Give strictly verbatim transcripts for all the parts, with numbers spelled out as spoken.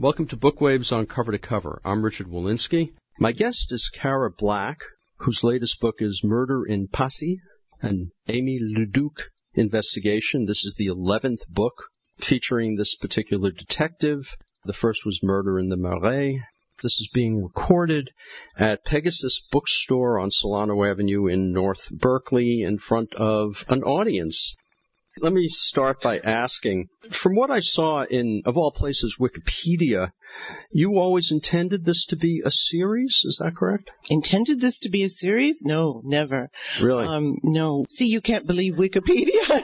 Welcome to Bookwaves on Cover to Cover. I'm Richard Walensky. My guest is Cara Black, whose latest book is Murder in Passy, an Amy Leduc investigation. This is the eleventh book featuring this particular detective. The first was Murder in the Marais. This is being recorded at Pegasus Bookstore on Solano Avenue in North Berkeley in front of an audience. Let me start by asking, from what I saw in, of all places, Wikipedia, you always intended this to be a series, is that correct? Intended this to be a series? No, never. Really? Um, no. See, you can't believe Wikipedia.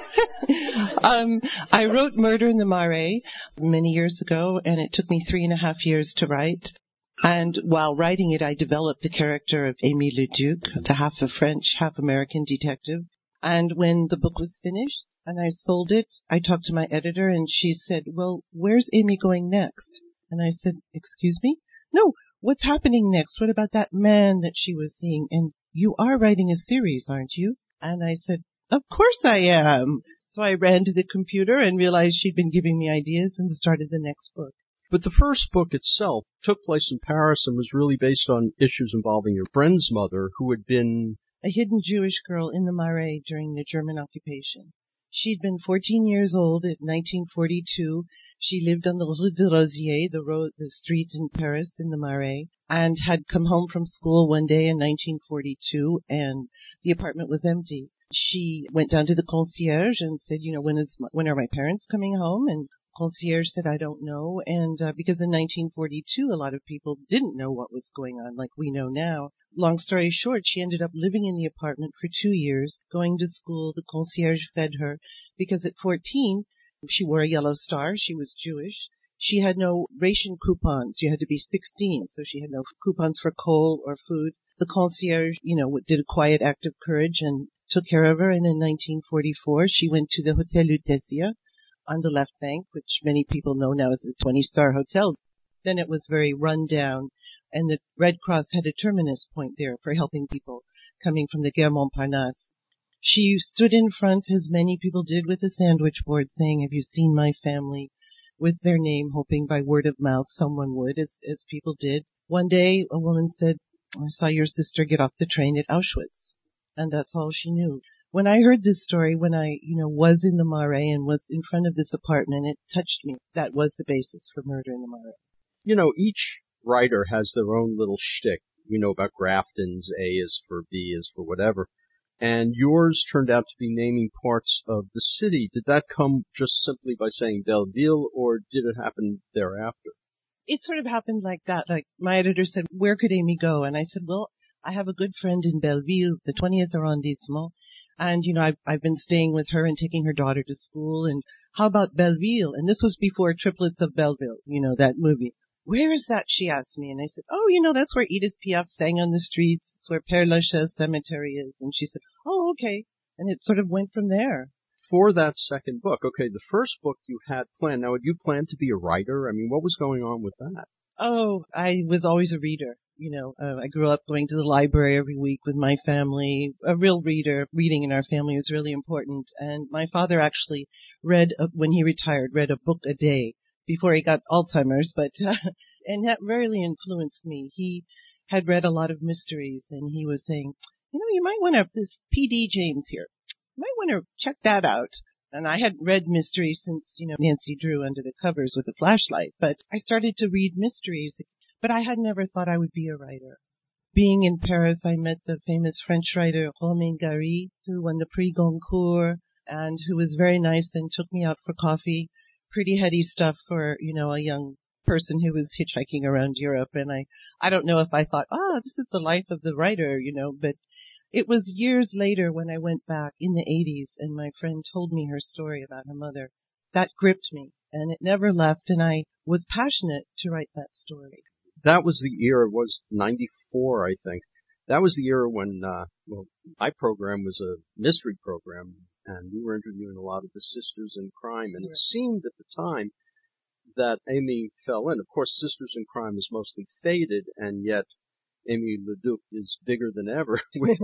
um, I wrote Murder in the Marais many years ago, and it took me three and a half years to write. And while writing it, I developed the character of Amy Leduc, the half a French, half American detective. And when the book was finished and I sold it, I talked to my editor and she said, well, where's Amy going next? And I said, excuse me? No, what's happening next? What about that man that she was seeing? And you are writing a series, aren't you? And I said, of course I am. So I ran to the computer and realized she'd been giving me ideas and started the next book. But the first book itself took place in Paris and was really based on issues involving your friend's mother, who had been a hidden Jewish girl in the Marais during the German occupation. She'd been fourteen years old in nineteen forty-two. She lived on the Rue de Rosier, the road, the street in Paris in the Marais, and had come home from school one day in nineteen forty-two, and the apartment was empty. She went down to the concierge and said, you know, when is my, when are my parents coming home? And concierge said, I don't know. And uh, because in nineteen forty-two, a lot of people didn't know what was going on like we know now. Long story short, she ended up living in the apartment for two years, going to school. The concierge fed her because at fourteen, she wore a yellow star. She was Jewish. She had no ration coupons. You had to be sixteen, so she had no coupons for coal or food. The concierge, you know, did a quiet act of courage and took care of her. And in nineteen forty-four, she went to the Hotel Lutetia on the left bank, which many people know now as a twenty-star hotel. Then it was very run down, and the Red Cross had a terminus point there for helping people coming from the Gare Montparnasse. She stood in front, as many people did, with a sandwich board saying, have you seen my family? With their name, hoping by word of mouth someone would, as, as people did. One day, a woman said, I saw your sister get off the train at Auschwitz. And that's all she knew. When I heard this story, when I, you know, was in the Marais and was in front of this apartment, it touched me. That was the basis for Murder in the Marais. You know, each writer has their own little shtick. You know about Grafton's, A is for B is for whatever. And yours turned out to be naming parts of the city. Did that come just simply by saying Belleville, or did it happen thereafter? It sort of happened like that. Like, my editor said, where could Amy go? And I said, well, I have a good friend in Belleville, the twentieth arrondissement. And, you know, I've, I've been staying with her and taking her daughter to school. And how about Belleville? And this was before Triplets of Belleville, you know, that movie. Where is that? She asked me. And I said, oh, you know, that's where Edith Piaf sang on the streets. It's where Père Lachaise Cemetery is. And she said, oh, okay. And it sort of went from there. For that second book, okay, the first book you had planned. Now, had you planned to be a writer? I mean, what was going on with that? Oh, I was always a reader. You know, uh, I grew up going to the library every week with my family, a real reader. Reading in our family was really important. And my father actually read, a, when he retired, read a book a day before he got Alzheimer's, but, uh, and that really influenced me. He had read a lot of mysteries, and he was saying, you know, you might want to, this P D James here, you might want to check that out. And I hadn't read mysteries since, you know, Nancy Drew Under the Covers with a Flashlight, but I started to read mysteries. But I had never thought I would be a writer. Being in Paris, I met the famous French writer Romain Gary, who won the Prix Goncourt, and who was very nice and took me out for coffee. Pretty heady stuff for, you know, a young person who was hitchhiking around Europe. And I, I don't know if I thought, ah, this is the life of the writer, you know, but it was years later when I went back in the eighties and my friend told me her story about her mother. That gripped me, and it never left, and I was passionate to write that story. That was the era, it was ninety-four, I think. That was the era when, uh, well, my program was a mystery program, and we were interviewing a lot of the sisters in crime, and it seemed at the time that Amy fell in. Of course, Sisters in Crime is mostly faded, and yet Amy Leduc is bigger than ever.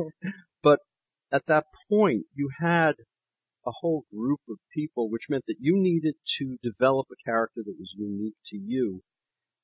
But at that point, you had a whole group of people, which meant that you needed to develop a character that was unique to you.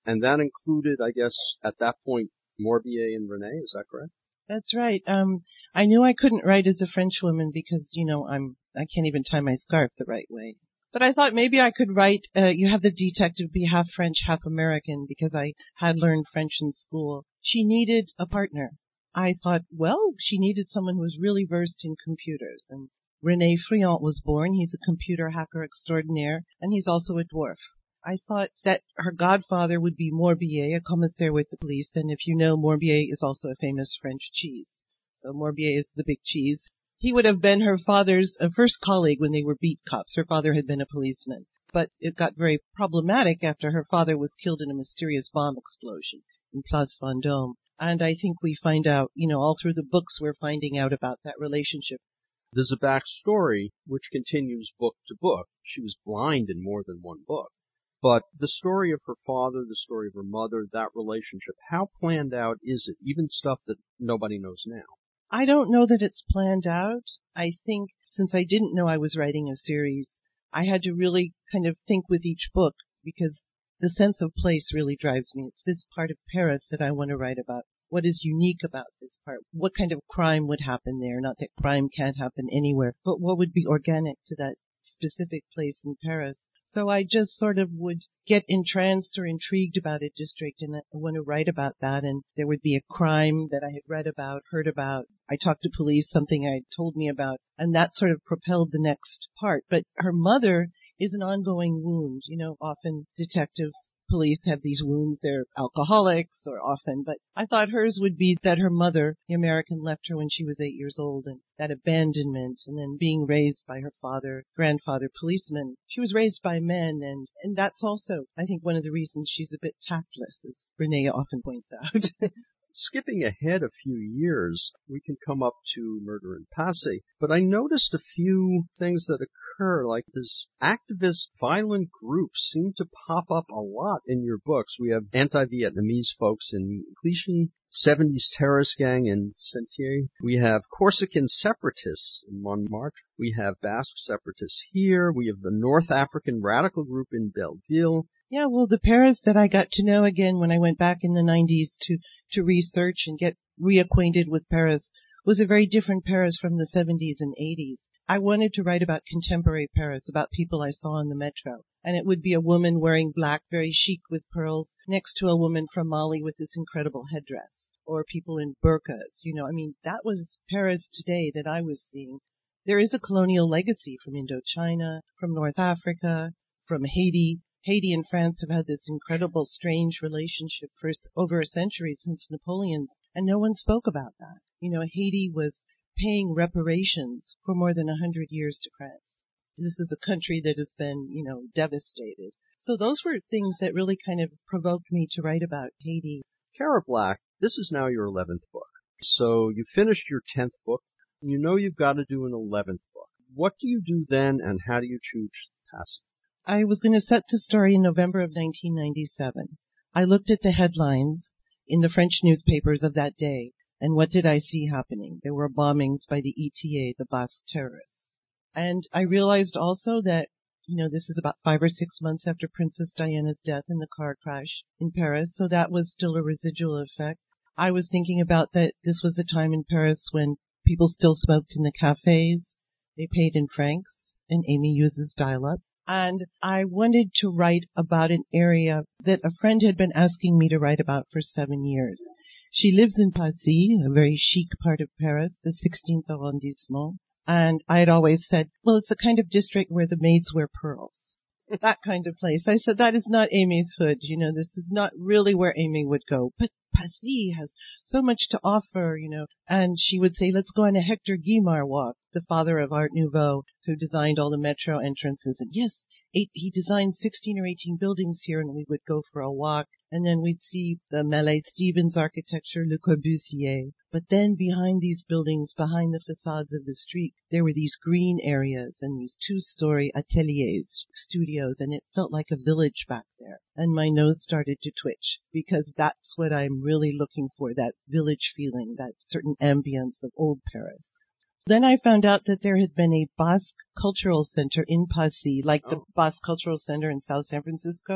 And that included, I guess, at that point, Morbier and René, is that correct? That's right. Um, I knew I couldn't write as a Frenchwoman because, you know, I'm, I can't even tie my scarf the right way. But I thought maybe I could write, uh, you have the detective be half French, half American because I had learned French in school. She needed a partner. I thought, well, she needed someone who was really versed in computers. And René Friant was born. He's a computer hacker extraordinaire, and he's also a dwarf. I thought that her godfather would be Morbier, a commissaire with the police, and if you know, Morbier is also a famous French cheese. So Morbier is the big cheese. He would have been her father's uh, first colleague when they were beat cops. Her father had been a policeman. But it got very problematic after her father was killed in a mysterious bomb explosion in Place Vendôme. And I think we find out, you know, all through the books we're finding out about that relationship. There's a backstory which continues book to book. She was blind in more than one book. But the story of her father, the story of her mother, that relationship, how planned out is it? Even stuff that nobody knows now. I don't know that it's planned out. I think since I didn't know I was writing a series, I had to really kind of think with each book because the sense of place really drives me. It's this part of Paris that I want to write about. What is unique about this part? What kind of crime would happen there? Not that crime can't happen anywhere, but what would be organic to that specific place in Paris? So I just sort of would get entranced or intrigued about a district and I want to write about that. And there would be a crime that I had read about, heard about. I talked to police, something I had told me about, and that sort of propelled the next part. But her mother is an ongoing wound. You know, often detectives, police have these wounds. They're alcoholics or often, but I thought hers would be that her mother, the American, left her when she was eight years old and that abandonment and then being raised by her father, grandfather, policeman. She was raised by men and, and that's also, I think, one of the reasons she's a bit tactless, as René often points out. Skipping ahead a few years, we can come up to Murder in Passy, but I noticed a few things that occur, like this activist violent groups seem to pop up a lot in your books. We have anti-Vietnamese folks in Clichy, seventies terrorist gang in Sentier. We have Corsican separatists in Montmartre. We have Basque separatists here. We have the North African radical group in Belleville. Yeah, well, the Paris that I got to know again when I went back in the nineties to, to research and get reacquainted with Paris was a very different Paris from the seventies and eighties. I wanted to write about contemporary Paris, about people I saw on the metro. And it would be a woman wearing black, very chic with pearls, next to a woman from Mali with this incredible headdress. Or people in burqas. You know, I mean, that was Paris today that I was seeing. There is a colonial legacy from Indochina, from North Africa, from Haiti. Haiti and France have had this incredible, strange relationship for over a century since Napoleon's, and no one spoke about that. You know, Haiti was paying reparations for more than a hundred years to France. This is a country that has been, you know, devastated. So those were things that really kind of provoked me to write about Haiti. Kara Black, this is now your eleventh book. So you finished your tenth book. You know you've got to do an eleventh book. What do you do then, and how do you choose Passy? I was going to set the story in November of nineteen ninety-seven. I looked at the headlines in the French newspapers of that day, and what did I see happening? There were bombings by the E T A, the Basque terrorists. And I realized also that, you know, this is about five or six months after Princess Diana's death in the car crash in Paris, so that was still a residual effect. I was thinking about that this was a time in Paris when people still smoked in the cafes. They paid in francs, and Amy uses dial-up. And I wanted to write about an area that a friend had been asking me to write about for seven years. She lives in Passy, a very chic part of Paris, the sixteenth arrondissement. And I had always said, well, it's a kind of district where the maids wear pearls. That kind of place. I said, that is not Amy's hood. You know, this is not really where Amy would go. But Passy has so much to offer, you know. And she would say, let's go on a Hector Guimard walk, the father of Art Nouveau, who designed all the metro entrances. And yes, eight, he designed sixteen or eighteen buildings here, and we would go for a walk. And then we'd see the Mallet-Stevens architecture, Le Corbusier. But then behind these buildings, behind the facades of the street, there were these green areas and these two-story ateliers, studios, and it felt like a village back there. And my nose started to twitch, because that's what I'm really looking for, that village feeling, that certain ambience of old Paris. Then I found out that there had been a Basque Cultural Center in Passy, like the oh. Basque Cultural Center in South San Francisco.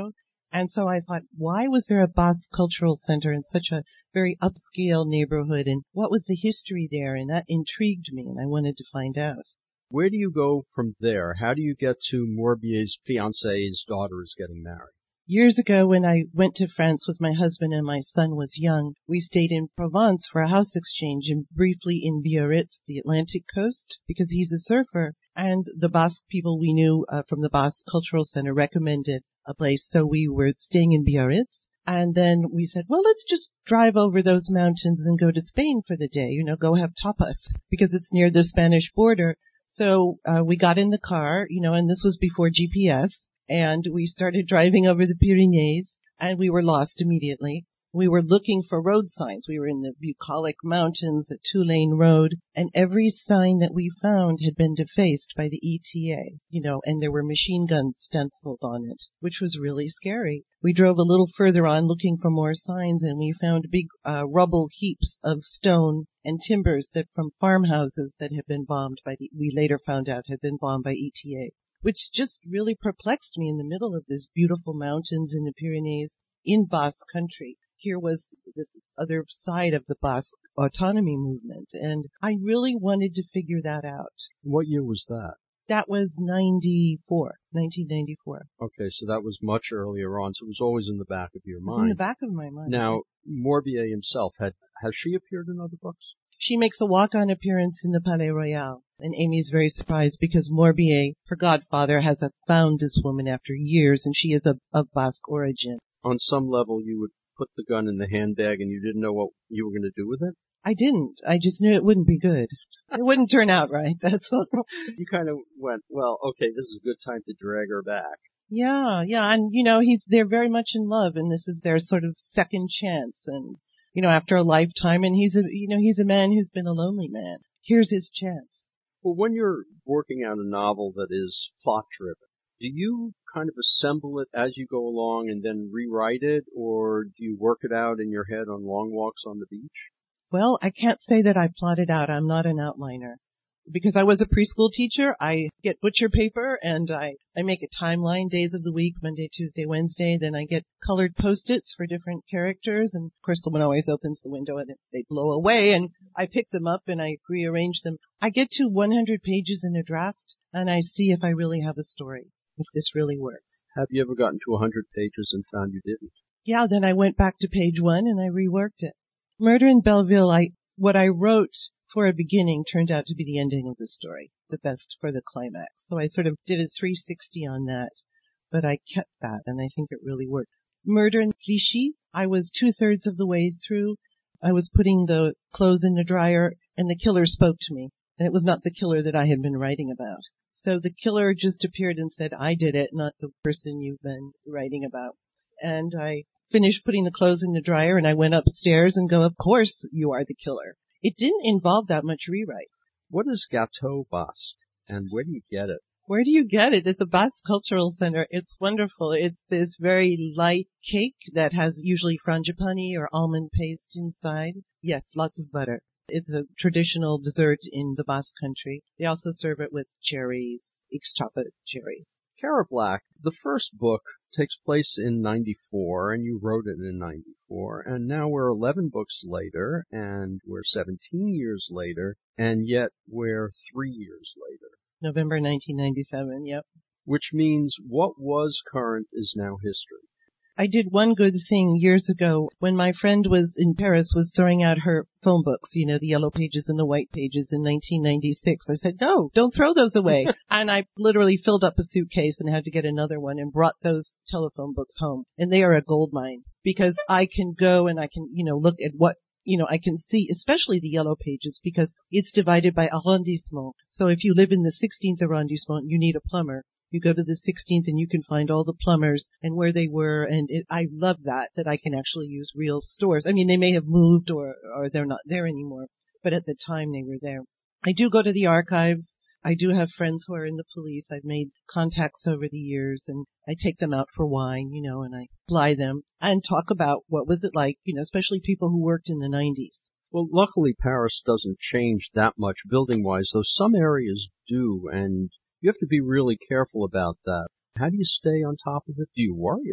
And so I thought, why was there a Basque Cultural Center in such a very upscale neighborhood, and what was the history there? And that intrigued me, and I wanted to find out. Where do you go from there? How do you get to Morbier's fiancée's daughter is getting married? Years ago, when I went to France with my husband and my son was young, we stayed in Provence for a house exchange and briefly in Biarritz, the Atlantic coast, because he's a surfer. And the Basque people we knew uh, from the Basque Cultural Center recommended a place, so we were staying in Biarritz. And then we said, well, let's just drive over those mountains and go to Spain for the day, you know, go have tapas, because it's near the Spanish border. So uh, we got in the car, you know, and this was before G P S. And we started driving over the Pyrenees, and we were lost immediately. We were looking for road signs. We were in the bucolic mountains, a two-lane road, and every sign that we found had been defaced by the E T A, you know, and there were machine guns stenciled on it, which was really scary. We drove a little further on looking for more signs, and we found big uh, rubble heaps of stone and timbers that from farmhouses that had been bombed by the, we later found out had been bombed by E T A. Which just really perplexed me in the middle of this beautiful mountains in the Pyrenees in Basque country. Here was this other side of the Basque autonomy movement, and I really wanted to figure that out. What year was that? That was ninety-four, nineteen ninety-four. Okay, so that was much earlier on, so it was always in the back of your It was mind. in the back of my mind. Now, Morbier himself, had has she appeared in other books? She makes a walk-on appearance in the Palais Royal, and Amy's very surprised because Morbier, her godfather, has found this woman after years, and she is of, of Basque origin. On some level, you would put the gun in the handbag and you didn't know what you were going to do with it? I didn't. I just knew it wouldn't be good. It wouldn't turn out right, that's all. You kind of went, well, okay, this is a good time to drag her back. Yeah, yeah, and you know, he's they're very much in love, and this is their sort of second chance, and you know, after a lifetime, and he's a, you know, he's a man who's been a lonely man. Here's his chance. Well, when you're working out a novel that is plot-driven, do you kind of assemble it as you go along and then rewrite it, or do you work it out in your head on long walks on the beach? Well, I can't say that I plot it out. I'm not an outliner. Because I was a preschool teacher, I get butcher paper and I, I make a timeline, days of the week, Monday, Tuesday, Wednesday. Then I get colored Post-its for different characters. And of course, someone always opens the window and they blow away. And I pick them up and I rearrange them. I get to one hundred pages in a draft and I see if I really have a story, if this really works. Have you ever gotten to one hundred pages and found you didn't? Yeah, then I went back to page one and I reworked it. Murder in Belleville, I, what I wrote for a beginning turned out to be the ending of the story, the best for the climax. So I sort of did a three sixty on that, but I kept that and I think it really worked. Murder in Clichy, I was two-thirds of the way through. I was putting the clothes in the dryer and the killer spoke to me. And it was not the killer that I had been writing about. So the killer just appeared and said, I did it, not the person you've been writing about. And I finished putting the clothes in the dryer and I went upstairs and go, of course you are the killer. It didn't involve that much rewrite. What is Gâteau Basque, and where do you get it? Where do you get it? It's a Basque Cultural Center. It's wonderful. It's this very light cake that has usually frangipani or almond paste inside. Yes, lots of butter. It's a traditional dessert in the Basque country. They also serve it with cherries, ixchapa cherries. Cara Black, the first book takes place in ninety-four, and you wrote it in ninety-four, and now we're eleven books later, and we're seventeen years later, and yet we're three years later. November nineteen ninety-seven, yep. Which means what was current is now history. I did one good thing years ago when my friend was in Paris, was throwing out her phone books, you know, the yellow pages and the white pages in nineteen ninety-six. I said, no, don't throw those away. And I literally filled up a suitcase and had to get another one and brought those telephone books home. And they are a gold mine because I can go and I can, you know, look at what, you know, I can see, especially the yellow pages because it's divided by arrondissement. So if you live in the sixteenth arrondissement, you need a plumber. You go to the sixteenth and you can find all the plumbers and where they were. And it, I love that, that I can actually use real stores. I mean, they may have moved or, or they're not there anymore, but at the time they were there. I do go to the archives. I do have friends who are in the police. I've made contacts over the years and I take them out for wine, you know, and I fly them and talk about what was it like, you know, especially people who worked in the nineties. Well, luckily Paris doesn't change that much building-wise, though some areas do, and you have to be really careful about that. How do you stay on top of it? Do you worry about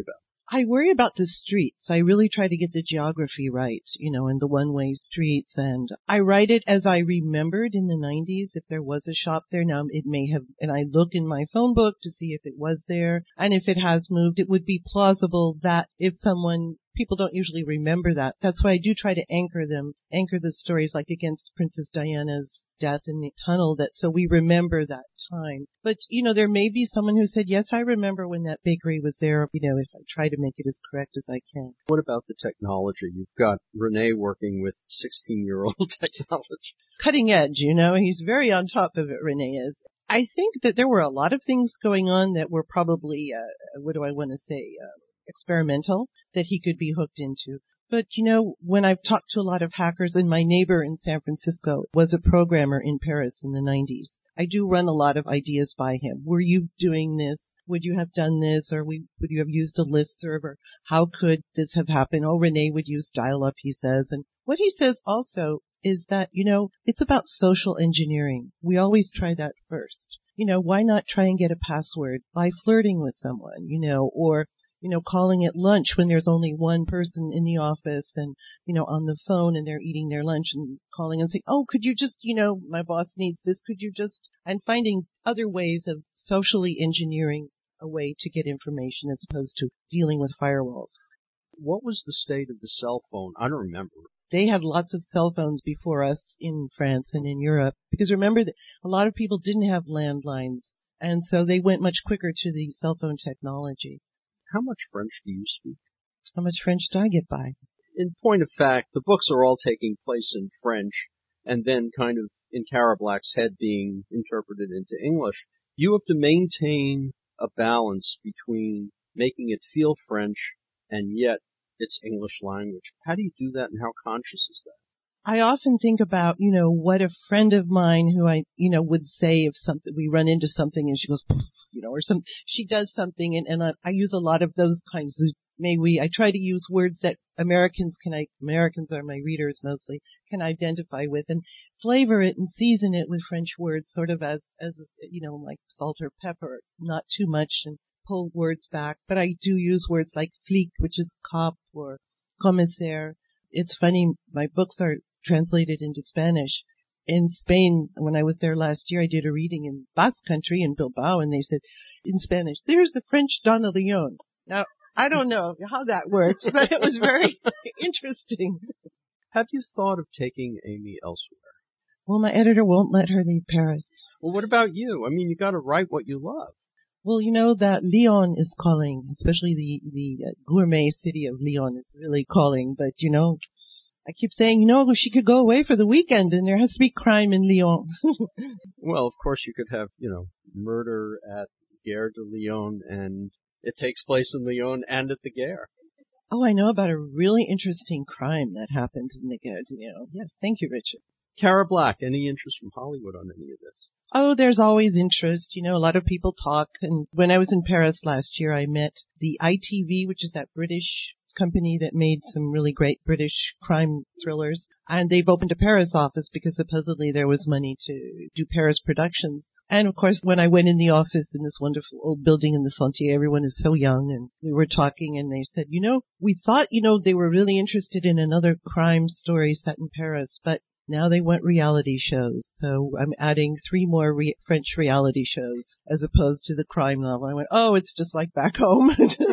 I worry about the streets. I really try to get the geography right, you know, and the one-way streets. And I write it as I remembered in the nineties. If there was a shop there now, it may have, and I look in my phone book to see if it was there. And if it has moved, it would be plausible that if someone, people don't usually remember that. That's why I do try to anchor them, anchor the stories like against Princess Diana's death in the tunnel, that so we remember that time. But, you know, there may be someone who said, yes, I remember when that bakery was there, you know, if I try to make it as correct as I can. What about the technology? You've got Renee working with sixteen-year-old technology. Cutting edge, you know, he's very on top of it, Renee is. I think that there were a lot of things going on that were probably, uh, what do I want to say, uh, experimental, that he could be hooked into. But, you know, when I've talked to a lot of hackers, and my neighbor in San Francisco was a programmer in Paris in the nineties, I do run a lot of ideas by him. Were you doing this? Would you have done this? Or we, would you have used a listserv? Or how could this have happened? Oh, Renee would use dial-up, he says. And what he says also is that, you know, it's about social engineering. We always try that first. You know, why not try and get a password by flirting with someone, you know, or you know, calling at lunch when there's only one person in the office and, you know, on the phone and they're eating their lunch and calling and saying, oh, could you just, you know, my boss needs this. Could you just, and finding other ways of socially engineering a way to get information as opposed to dealing with firewalls. What was the state of the cell phone? I don't remember. They had lots of cell phones before us in France and in Europe, because remember that a lot of people didn't have landlines, and so they went much quicker to the cell phone technology. How much French do you speak? How much French do I get by? In point of fact, the books are all taking place in French, and then kind of in Cara Black's head being interpreted into English. You have to maintain a balance between making it feel French and yet it's English language. How do you do that, and how conscious is that? I often think about, you know, what a friend of mine who I, you know, would say if something, we run into something and she goes, you know, or some, she does something, and, and I, I use a lot of those kinds of, may we, I try to use words that Americans can, I, Americans are my readers mostly, can identify with, and flavor it and season it with French words, sort of as, as, you know, like salt or pepper, not too much, and pull words back. But I do use words like flic, which is cop, or commissaire. It's funny, my books are translated into Spanish. In Spain, when I was there last year, I did a reading in Basque Country in Bilbao, and they said in Spanish, there's the French Donna Leon. Now, I don't know how that works, but it was very interesting. Have you thought of taking Amy elsewhere? Well, my editor won't let her leave Paris. Well, what about you? I mean, you got to write what you love. Well, you know that Lyon is calling, especially the, the uh, gourmet city of Lyon is really calling, but you know, I keep saying, you know, she could go away for the weekend and there has to be crime in Lyon. Well, of course you could have, you know, murder at Gare de Lyon, and it takes place in Lyon and at the Gare. Oh, I know about a really interesting crime that happens in the Gare de Lyon. Yes, thank you, Richard. Cara Black, any interest from Hollywood on any of this? Oh, there's always interest. You know, a lot of people talk. And when I was in Paris last year, I met the I T V, which is that British company that made some really great British crime thrillers. And they've opened a Paris office because supposedly there was money to do Paris productions. And of course, when I went in the office in this wonderful old building in the Sentier, everyone is so young, and we were talking and they said, you know, we thought, you know, they were really interested in another crime story set in Paris, but now they want reality shows. So I'm adding three more re- French reality shows as opposed to the crime novel. I went, oh, it's just like back home.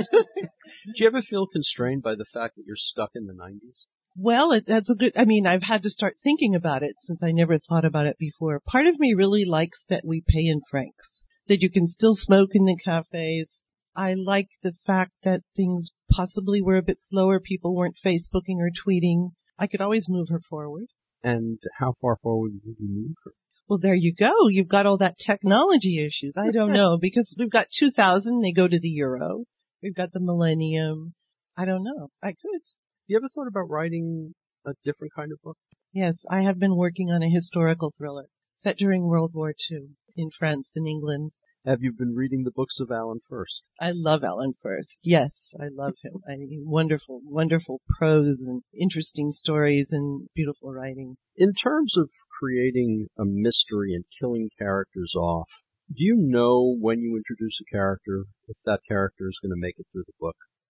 Do you ever feel constrained by the fact that you're stuck in the nineties? Well, it, that's a good, I mean, I've had to start thinking about it since I never thought about it before. Part of me really likes that we pay in francs, that you can still smoke in the cafes. I like the fact that things possibly were a bit slower. People weren't Facebooking or tweeting. I could always move her forward. And how far forward would you move her? Well, there you go. You've got all that technology issues. I don't know, because we've got two thousand, they go to the euro. We've got the millennium. I don't know. I could. You ever thought about writing a different kind of book? Yes, I have been working on a historical thriller set during World War Two in France and England. Have you been reading the books of Alan Furst? I love Alan Furst. Yes, I love him. I mean, wonderful, wonderful prose and interesting stories and beautiful writing. In terms of creating a mystery and killing characters off, do you know when you introduce a character if that character is going to make it through the book?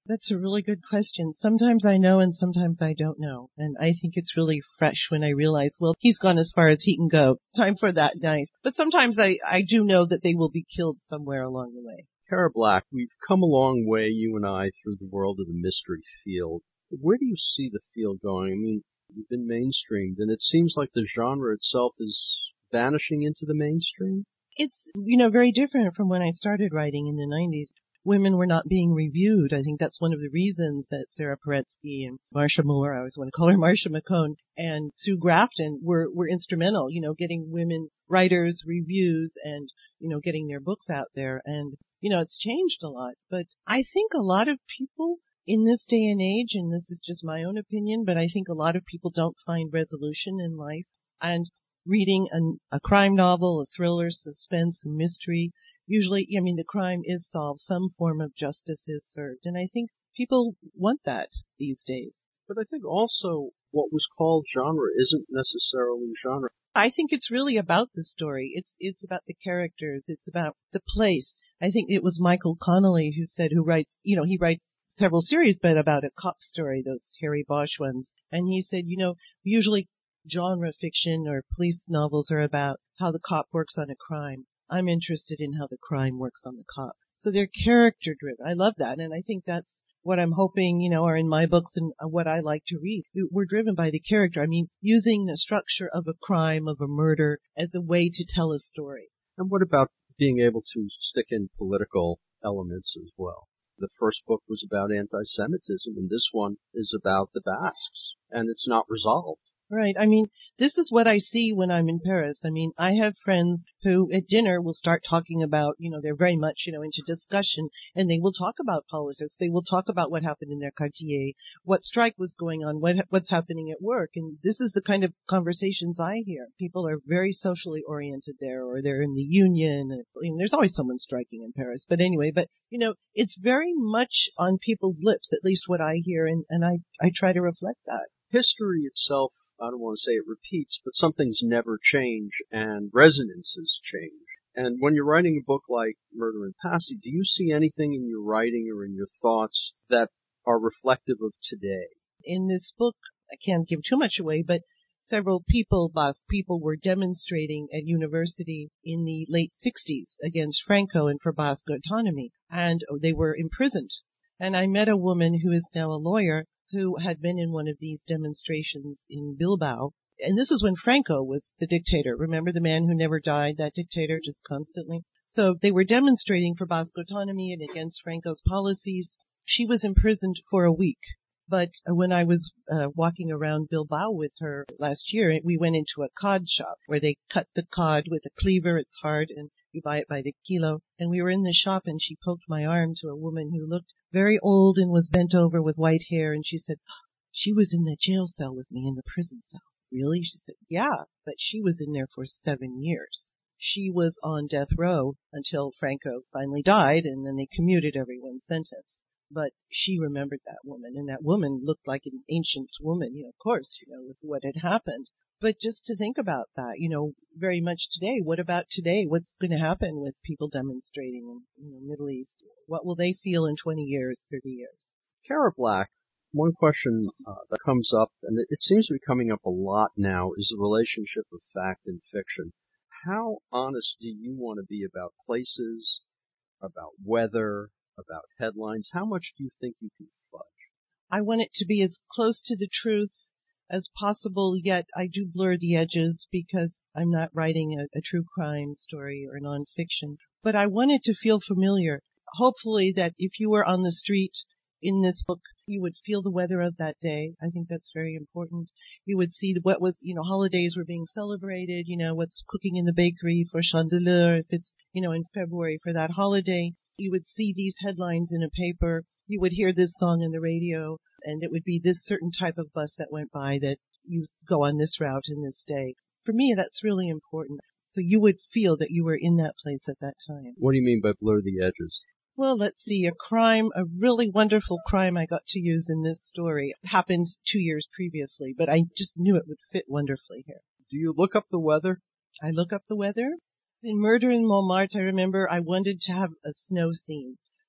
That's a really good question. Sometimes I know and sometimes I don't know. And I think it's really fresh when I realize, well, he's gone as far as he can go. Time for that knife. But sometimes I, I do know that they will be killed somewhere along the way. Cara Black, we've come a long way, you and I, through the world of the mystery field. Where do you see the field going? I mean, you've been mainstreamed, and it seems like the genre itself is vanishing into the mainstream. It's, you know, very different from when I started writing in the nineties. Women were not being reviewed. I think that's one of the reasons that Sarah Paretsky and Marcia Moore, I always want to call her Marcia McCone, and Sue Grafton were, were instrumental, you know, getting women writers reviews and, you know, getting their books out there. And, you know, it's changed a lot. But I think a lot of people in this day and age, and this is just my own opinion, but I think a lot of people don't find resolution in life. And reading an, a crime novel, a thriller, suspense, a mystery, usually, I mean, the crime is solved, some form of justice is served, and I think people want that these days. But I think also what was called genre isn't necessarily genre. I think it's really about the story. It's it's about the characters. It's about the place. I think it was Michael Connelly who said, who writes, you know, he writes several series, but about a cop story, those Harry Bosch ones, and he said, you know, usually genre fiction or police novels are about how the cop works on a crime. I'm interested in how the crime works on the cop. So they're character driven. I love that. And I think that's what I'm hoping, you know, are in my books and what I like to read. We're driven by the character. I mean, using the structure of a crime, of a murder as a way to tell a story. And what about being able to stick in political elements as well? The first book was about anti-Semitism, and this one is about the Basques, and it's not resolved. Right. I mean, this is what I see when I'm in Paris. I mean, I have friends who at dinner will start talking about, you know, they're very much, you know, into discussion, and they will talk about politics. They will talk about what happened in their quartier, what strike was going on, what what's happening at work. And this is the kind of conversations I hear. People are very socially oriented there, or they're in the union. And, I mean, there's always someone striking in Paris. But anyway, but, you know, it's very much on people's lips, at least what I hear, and, and I, I try to reflect that. History itself, I don't want to say it repeats, but some things never change and resonances change. And when you're writing a book like Murder in Passy, do you see anything in your writing or in your thoughts that are reflective of today? In this book, I can't give too much away, but several people, Basque people, were demonstrating at university in the late sixties against Franco and for Basque autonomy, and they were imprisoned. And I met a woman who is now a lawyer who had been in one of these demonstrations in Bilbao. And this is when Franco was the dictator. Remember the man who never died, that dictator, just constantly? So they were demonstrating for Basque autonomy and against Franco's policies. She was imprisoned for a week. But when I was uh, walking around Bilbao with her last year, we went into a cod shop where they cut the cod with a cleaver. It's hard, and you buy it by the kilo. And we were in the shop, and she poked my arm to a woman who looked very old and was bent over with white hair. And she said, she was in the jail cell with me in the prison cell. Really? She said, yeah, but she was in there for seven years. She was on death row until Franco finally died, and then they commuted everyone's sentence. But she remembered that woman, and that woman looked like an ancient woman, you know, of course, you know, with what had happened. But just to think about that, you know, very much today, what about today? What's going to happen with people demonstrating in, you know, Middle East? What will they feel in twenty years, thirty years? Cara Black, one question uh, that comes up, and it, it seems to be coming up a lot now, is the relationship of fact and fiction. How honest do you want to be about places, about weather, about headlines? How much do you think you can fudge? I want it to be as close to the truth as possible, yet I do blur the edges because I'm not writing a, a true crime story or nonfiction. But I want it to feel familiar. Hopefully that if you were on the street in this book, you would feel the weather of that day. I think that's very important. You would see what was, you know, holidays were being celebrated, you know, what's cooking in the bakery for Chandeleur, if it's, you know, in February for that holiday. You would see these headlines in a paper. You would hear this song in the radio, and it would be this certain type of bus that went by that you go on this route in this day. For me, that's really important. So you would feel that you were in that place at that time. What do you mean by blur the edges? Well, let's see. A crime, a really wonderful crime I got to use in this story happened two years previously, but I just knew it would fit wonderfully here. Do you look up the weather? I look up the weather. In Murder in Montmartre, I remember I wanted to have a snow scene.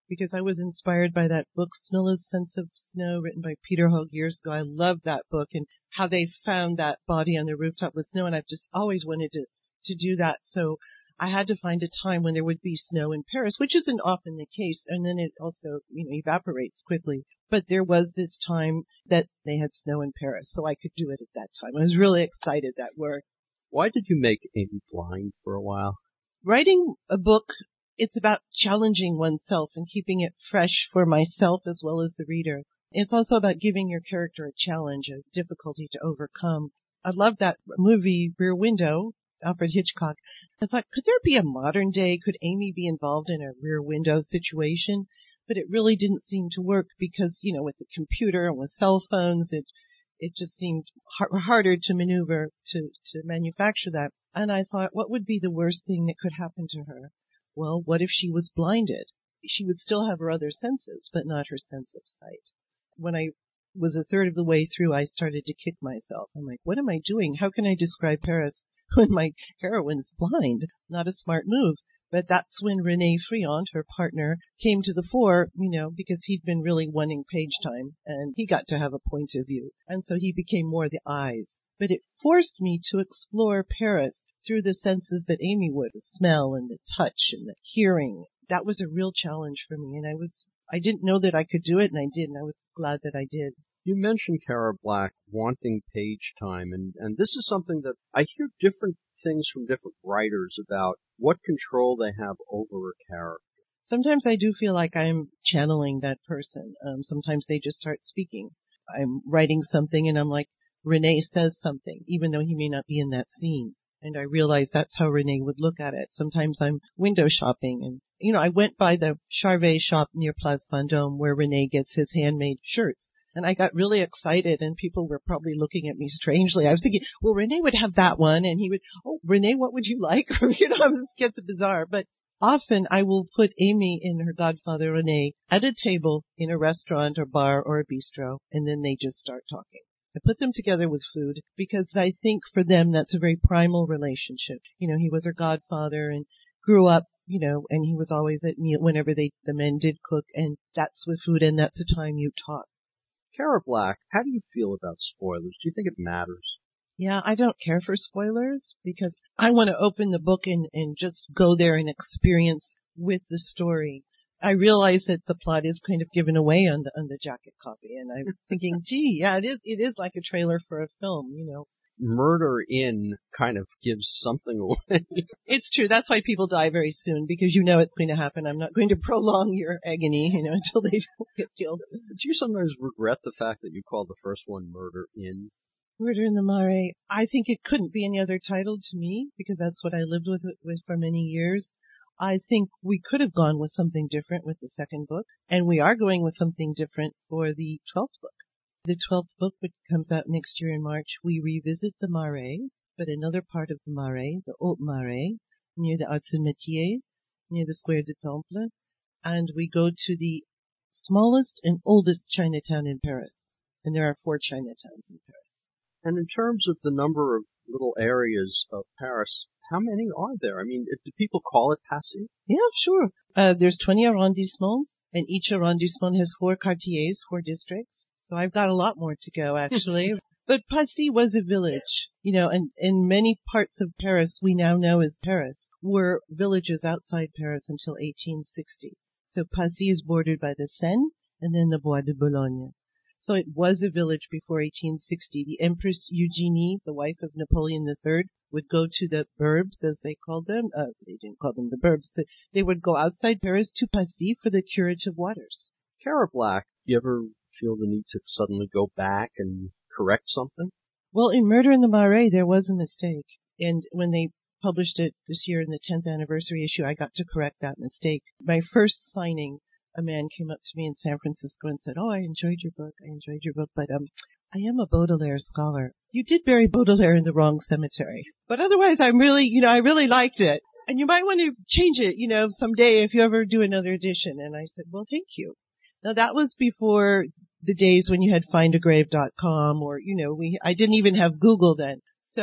because I was inspired by that book, Smilla's Sense of Snow, written by Peter Hogue years ago. I love that book and how they found that body on the rooftop with snow, and I've just always wanted to, to do that. So I had to find a time when there would be snow in Paris, which isn't often the case, and then it also, you know, evaporates quickly. But there was this time that they had snow in Paris, so I could do it at that time. I was really excited that worked. Why did you make Amy blind for a while? Writing a book, it's about challenging oneself and keeping it fresh for myself as well as the reader. It's also about giving your character a challenge, a difficulty to overcome. I love that movie, Rear Window, Alfred Hitchcock. I thought, could there be a modern day, could Amy be involved in a Rear Window situation? But it really didn't seem to work because, you know, with the computer and with cell phones, it it just seemed har- harder to maneuver, to, to manufacture that. And I thought, what would be the worst thing that could happen to her? Well, what if she was blinded? She would still have her other senses, but not her sense of sight. When I was a third of the way through, I started to kick myself. I'm like, what am I doing? How can I describe Paris when my heroine's blind? Not a smart move. But that's when René Friant, her partner, came to the fore, you know, because he'd been really wanting page time, and he got to have a point of view. And so he became more the eyes. But it forced me to explore Paris through the senses that Amy would, the smell and the touch and the hearing. That was a real challenge for me, and I was, I didn't know that I could do it, and I did, and I was glad that I did. You mentioned Cara Black wanting page time, and, and this is something that I hear different things from different writers about what control they have over a character. Sometimes I do feel like I'm channeling that person. Um, sometimes they just start speaking. I'm writing something and I'm like, René says something, even though he may not be in that scene. And I realize that's how René would look at it. Sometimes I'm window shopping and, you know, I went by the Charvet shop near Place Vendôme where René gets his handmade shirts. And I got really excited and people were probably looking at me strangely. I was thinking, well, René would have that one. And he would, oh, René, what would you like? You know, it gets bizarre. But often I will put Amy and her godfather René at a table in a restaurant or bar or a bistro. And then they just start talking. I put them together with food because I think for them that's a very primal relationship. You know, he was her godfather and grew up, you know, and he was always at meal whenever they, the men did cook. And that's with food and that's the time you talk. Cara Black, how do you feel about spoilers? Do you think it matters? Yeah, I don't care for spoilers because I want to open the book and, and just go there and experience with the story. I realize that the plot is kind of given away on the on the jacket copy, and I'm thinking, gee, yeah, it is it is like a trailer for a film, you know. Murder in kind of gives something away. It's true. That's why people die very soon, because you know it's going to happen. I'm not going to prolong your agony, you know, until they don't get killed. Do you sometimes regret the fact that you called the first one Murder in? Murder in the Marais. I think it couldn't be any other title to me, because that's what I lived with, with for many years. I think we could have gone with something different with the second book, and we are going with something different for the twelfth book. The twelfth book, which comes out next year in March, we revisit the Marais, but another part of the Marais, the Hautes Marais, near the Arts and Métiers, near the Square du Temple, and we go to the smallest and oldest Chinatown in Paris. And there are four Chinatowns in Paris. And in terms of the number of little areas of Paris, how many are there? I mean, do people call it Passy? Yeah, sure. Uh, there's twenty arrondissements, and each arrondissement has four quartiers, four districts. So I've got a lot more to go, actually. But Passy was a village, you know, and in many parts of Paris we now know as Paris were villages outside Paris until eighteen sixty. So Passy is bordered by the Seine and then the Bois de Boulogne. So it was a village before eighteen sixty. The Empress Eugenie, the wife of Napoleon the Third, would go to the burbs, as they called them. Uh, they didn't call them the burbs. They would go outside Paris to Passy for the curative waters. Cara Black, you ever feel the need to suddenly go back and correct something? Well, in Murder in the Marais, there was a mistake. And when they published it this year in the tenth anniversary issue, I got to correct that mistake. My first signing, a man came up to me in San Francisco and said, oh, I enjoyed your book. I enjoyed your book, but um, I am a Baudelaire scholar. You did bury Baudelaire in the wrong cemetery. But otherwise, I'm really, you know, I really liked it. And you might want to change it, you know, someday if you ever do another edition. And I said, well, thank you. Now, that was before the days when you had find a grave dot com or, you know, we I didn't even have Google then. So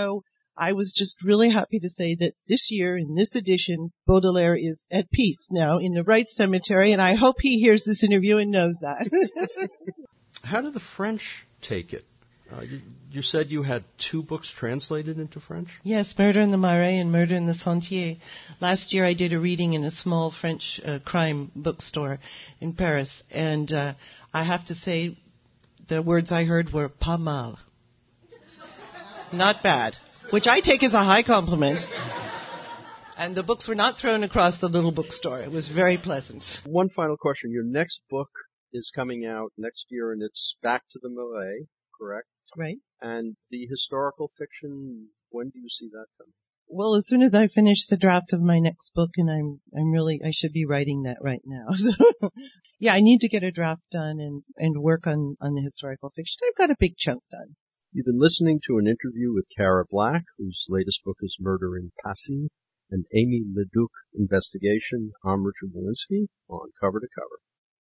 I was just really happy to say that this year, in this edition, Baudelaire is at peace now in the right cemetery, and I hope he hears this interview and knows that. How did the French take it? Uh, you, you said you had two books translated into French? Yes, Murder in the Marais and Murder in the Sentier. Last year I did a reading in a small French uh, crime bookstore in Paris, and uh, I have to say the words I heard were pas mal. Not bad, which I take as a high compliment. And the books were not thrown across the little bookstore. It was very pleasant. One final question. Your next book is coming out next year, and it's Back to the Marais, correct? Right. And the historical fiction, when do you see that coming? Well, as soon as I finish the draft of my next book, and I'm I'm really, I should be writing that right now. Yeah, I need to get a draft done and, and work on, on the historical fiction. I've got a big chunk done. You've been listening to an interview with Cara Black, whose latest book is Murder in Passy, an Amy LeDuc investigation. I'm Richard Wolinsky on Cover to Cover.